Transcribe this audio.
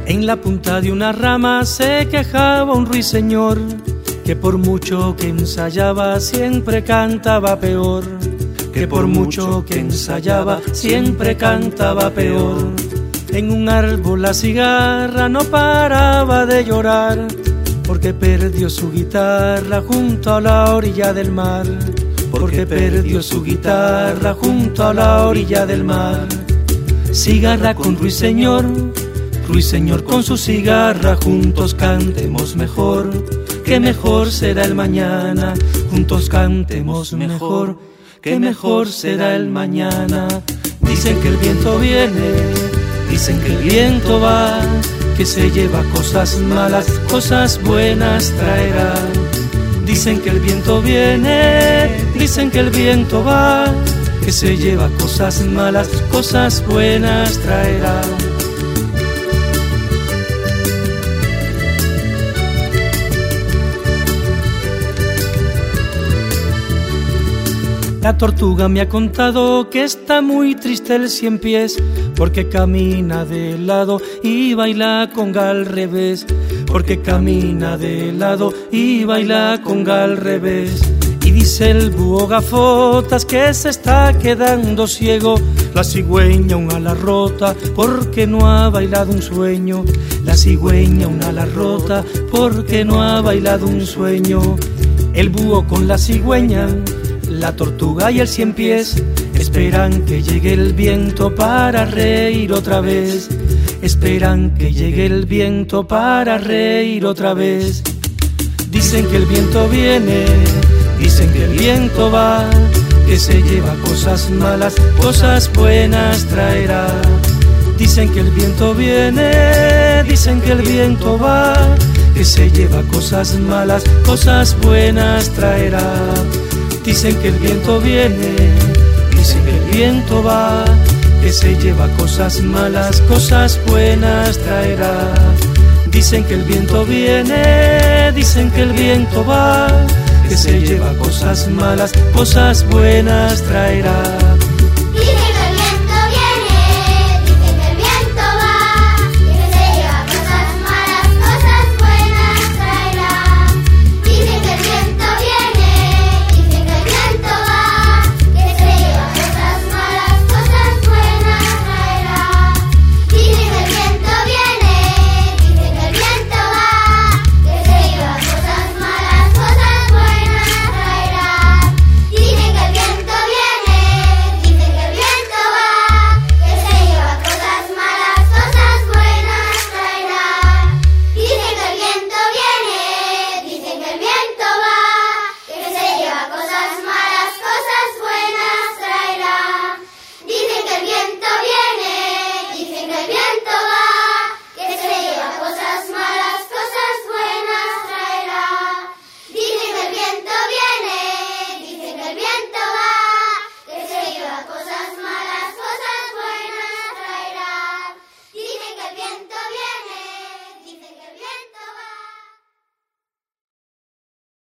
En la punta de una rama se quejaba un ruiseñor, que por mucho que ensayaba siempre cantaba peor, que por mucho que ensayaba siempre cantaba peor. En un árbol la cigarra no paraba de llorar, porque perdió su guitarra junto a la orilla del mar, porque perdió su guitarra junto a la orilla del mar. Cigarra con ruiseñor, ruiseñor con su cigarra, juntos cantemos mejor, que mejor será el mañana, juntos cantemos mejor, que mejor será el mañana. Dicen que el viento viene, dicen que el viento va, que se lleva cosas malas, cosas buenas traerá. Dicen que el viento viene, dicen que el viento va, que se lleva cosas malas, cosas buenas traerá. La tortuga me ha contado que está muy triste el cien pies, porque camina de lado y baila conga al revés, porque camina de lado y baila conga al revés. Y dice el búho gafotas que se está quedando ciego, la cigüeña un ala rota porque no ha bailado un sueño, la cigüeña un ala rota porque no ha bailado un sueño. El búho con la cigüeña, la tortuga y el cien pies esperan que llegue el viento para reír otra vez, esperan que llegue el viento para reír otra vez. Dicen que el viento viene, dicen que el viento va, que se lleva cosas malas, cosas buenas traerá. Dicen que el viento viene, dicen que el viento va, que se lleva cosas malas, cosas buenas traerá. Dicen que el viento viene, dicen que el viento va, que se lleva cosas malas, cosas buenas traerá. Dicen que el viento viene, dicen que el viento va, que se lleva cosas malas, cosas buenas traerá.